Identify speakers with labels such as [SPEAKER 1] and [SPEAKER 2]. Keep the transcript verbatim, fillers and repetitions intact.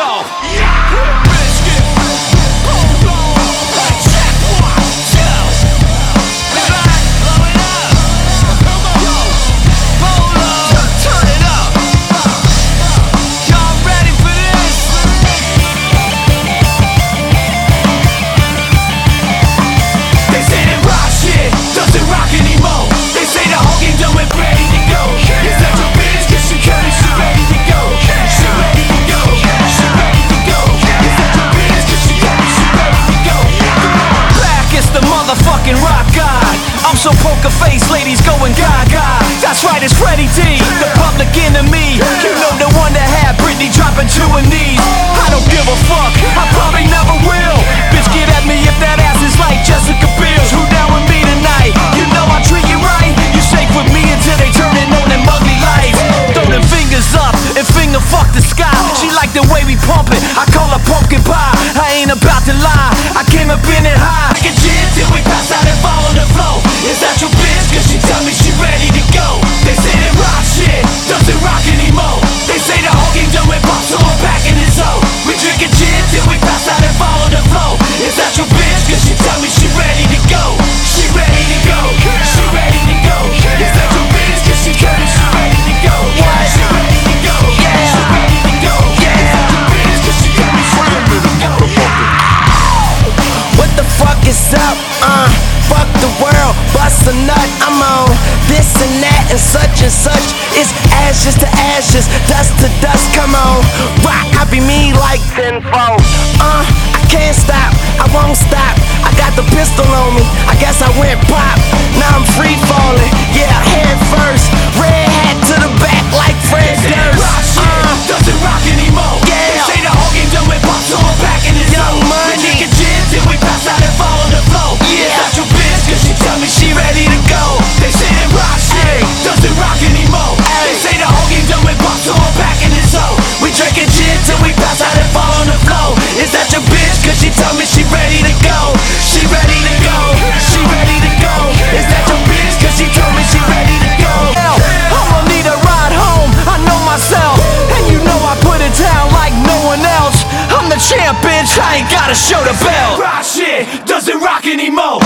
[SPEAKER 1] go. Fucking rock god, I'm so poker face, ladies going gaga. That's right, it's Freddie D, the public enemy. You know the one that had Britney dropping to her knees. I don't give a fuck, I probably never will. Bitch, get at me if that ass is like Jessica Biel's. Who down with me tonight? You know I treat you right. You shake with me until they turning on them ugly lights. Throw them fingers up and finger fuck the sky. She like the way we pump it, I call her pumpkin pie. I ain't about to lie, I came up in it high. I can gin till we pass out and fall on the floor. Is that your bitch? Cause she tell me she ready to go. They say that rock shit doesn't rock anymore. They say the whole game done with pop, so I'm packing his own. We drinking gin till we pass out and fall on the floor. Is that your bitch? Cause she tell me she ready to go. She ready to go. She ready to go. Is that your bitch? Cause she tell me she ready to go. She ready to go. She ready to go. Is that your bitch? Cause she tell me she ready to go.
[SPEAKER 2] What the fuck is up? Uh, fuck the world, bust a nut. I'm on this and that and such and such. It's ashes to ashes, dust to dust. Come on, rock, I be me like tenfold. Uh, I can't stop, I won't stop. I got the pistol on me, I guess I went pop. Now I'm free falling, yeah, head first. Red hat to the back like Fred Durst.
[SPEAKER 1] Uh, doesn't rock anymore.
[SPEAKER 2] Yeah.
[SPEAKER 1] They say the whole game done with pop, so I'm packing his
[SPEAKER 2] Young
[SPEAKER 1] own.
[SPEAKER 2] Money.
[SPEAKER 1] We drinking gin till we pass out and fall on the floor.
[SPEAKER 2] Yeah.
[SPEAKER 1] Is that your bitch? Cause she tell me she ready to go. They say that rock shit doesn't rock anymore. They say the whole game done with pop, so I'm packing his own. We drinking gin till we pass out and fall on the floor. Is that your bitch? Cause she tell me she ready to go. She ready to go. She ready to go. Is that your bitch? Cause she told me she ready to go.
[SPEAKER 2] I'ma need a ride home, I know myself. And you know I put it down like no one else. I'm the champ, bitch, I ain't gotta show the bell.
[SPEAKER 1] Rock shit doesn't rock anymore.